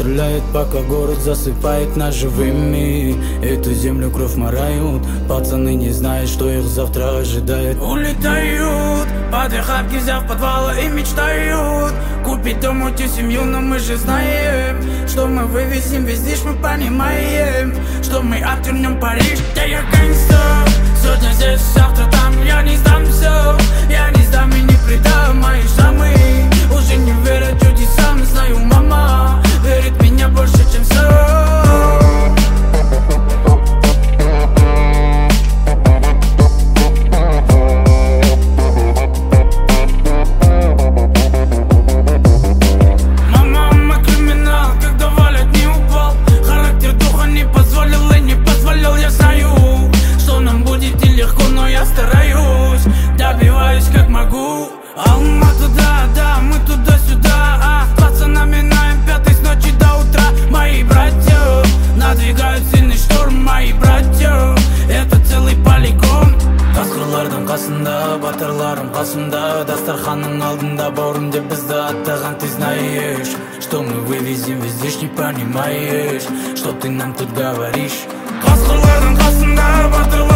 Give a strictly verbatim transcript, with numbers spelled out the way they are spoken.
стреляет, пока город засыпает нас живыми. Эту землю кровь морают, пацаны не знают, что их завтра ожидает. Улетают, под охапки взяв подвала и мечтают купить дом, уйти семью, но мы же знаем, что мы вывезем весь движ, мы понимаем, что мы обтернем Париж. Да я гангстер, сегодня здесь, завтра там, я не сдамся, я не сдам и не предам мои шрамы. Уже не верят чудесам, знаю, мама верит в меня больше, чем все. Алмату, да, да, мы туда-сюда, а пацанами наем пятый с ночи до утра. Мои братья надвигают сильный шторм, мои братья, это целый полигон. Қасқырлардың қасында, батырларым қасымда, дастарханның алдында бауырым деп бізді аттаған. Ты знаешь, что мы вывезем весь движ, не понимаешь, что ты нам тут говоришь. Қасқырлардың қасында, батырларым